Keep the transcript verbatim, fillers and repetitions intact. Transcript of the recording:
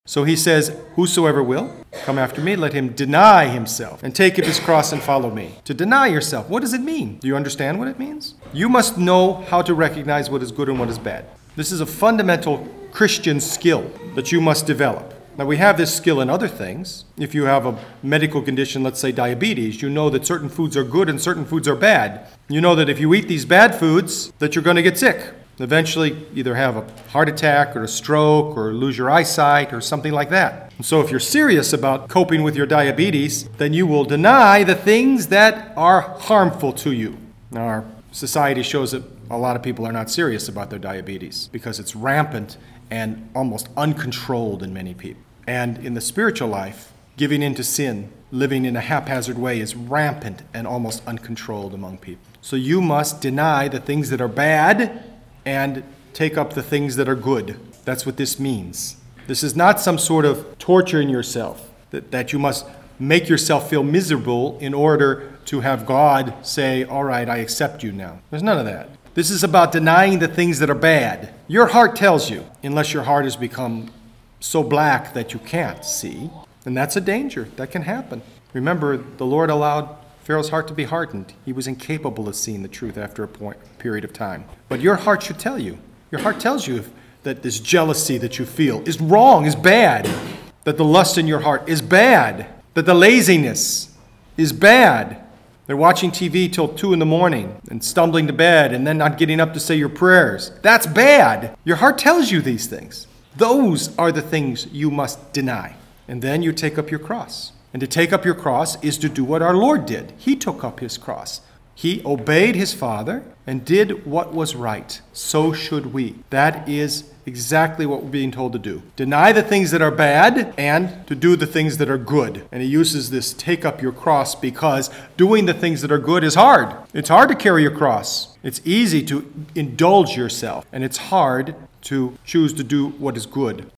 So he says, whosoever will come after me, let him deny himself and take up his cross and follow me. To deny yourself, what does it mean? Do you understand what it means? You must know how to recognize what is good and what is bad. This is a fundamental Christian skill that you must develop. Now, we have this skill in other things. If you have a medical condition, let's say diabetes, you know that certain foods are good and certain foods are bad. You know that if you eat these bad foods, that you're going to get sick. Eventually either have a heart attack or a stroke or lose your eyesight or something like that. And so if you're serious about coping with your diabetes, then you will deny the things that are harmful to you. Now, our society shows that a lot of people are not serious about their diabetes because it's rampant and almost uncontrolled in many people. And in the spiritual life, giving into sin, living in a haphazard way is rampant and almost uncontrolled among people. So you must deny the things that are bad and take up the things that are good. That's what this means. This is not some sort of torturing yourself, that, that you must make yourself feel miserable in order to have God say, all right, I accept you now. There's none of that. This is about denying the things that are bad. Your heart tells you, unless your heart has become so black that you can't see, and that's a danger. That can happen. Remember, the Lord allowed Pharaoh's heart to be hardened. He was incapable of seeing the truth after a point, period of time. But your heart should tell you. Your heart tells you if, that this jealousy that you feel is wrong, is bad. That the lust in your heart is bad. That the laziness is bad. They're watching T V till two in the morning and stumbling to bed and then not getting up to say your prayers. That's bad. Your heart tells you these things. Those are the things you must deny. And then you take up your cross. And to take up your cross is to do what our Lord did. He took up his cross. He obeyed his Father and did what was right. So should we. That is exactly what we're being told to do. Deny the things that are bad and to do the things that are good. And he uses this take up your cross because doing the things that are good is hard. It's hard to carry your cross. It's easy to indulge yourself. And it's hard to choose to do what is good.